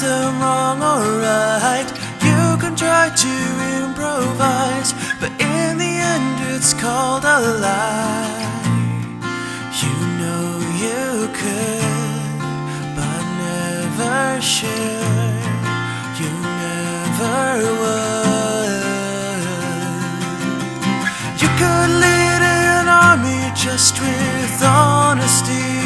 them wrong or right. You can try to improvise, but in the end it's called a lie. You know you could, but never should. You never would. You could lead an army just with honesty.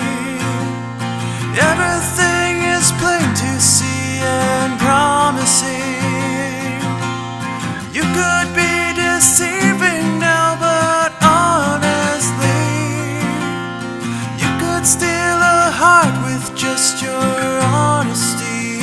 Everything is plain to see and promising. You could be deceiving now, but honestly, you could steal a heart with just your honesty.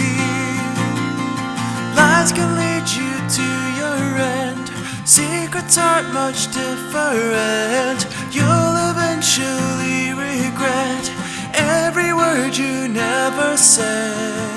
Lies can lead you to your end. Secrets aren't much different. You'll eventually regret every word you never said.